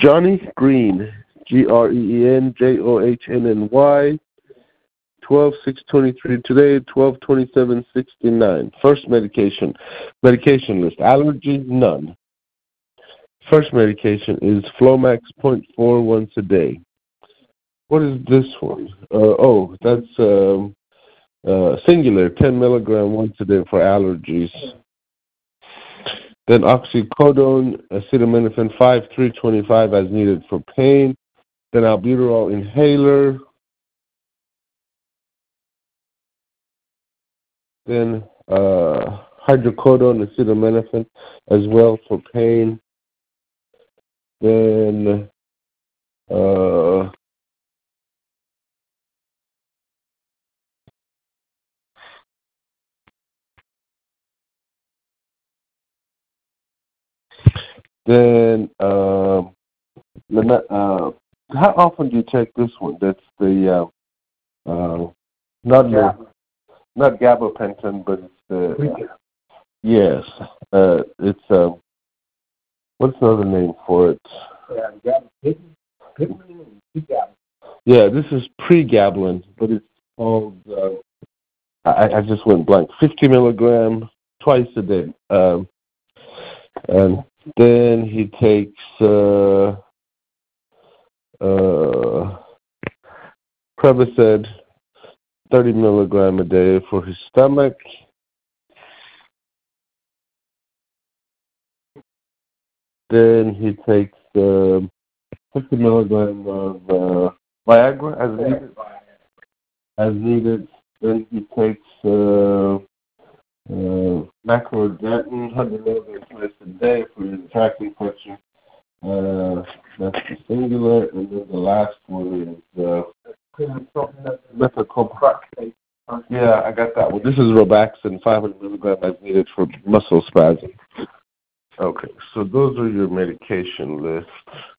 Johnny Green, GREEN, JOHNNY, 12/6/23. Today, 12/27/69. First medication. Medication list. Allergies, none. First medication is Flomax 0.4 once a day. What is this one? That's singular, 10 milligram once a day for allergies. Then oxycodone, acetaminophen 5/3/25 as needed for pain. Then albuterol inhaler. Then hydrocodone, acetaminophen as well for pain. Then how often do you take this one? That's the not gabapentin, but it's the yes. It's what's another name for it? Yeah, this is pregabalin, but it's called. I just went blank. 50 milligram twice a day, and then he takes Prevacid, 30 milligram a day for his stomach. Then he takes 50 milligram of Viagra as needed. Then he takes macrodentin, 100 milligrams twice a day for his tract infection. That's the singular, and then the last one is methaqualone. Yeah, I got that one. This is Robaxin, 500 milligrams as needed for muscle spasm. Okay, so those are your medication lists.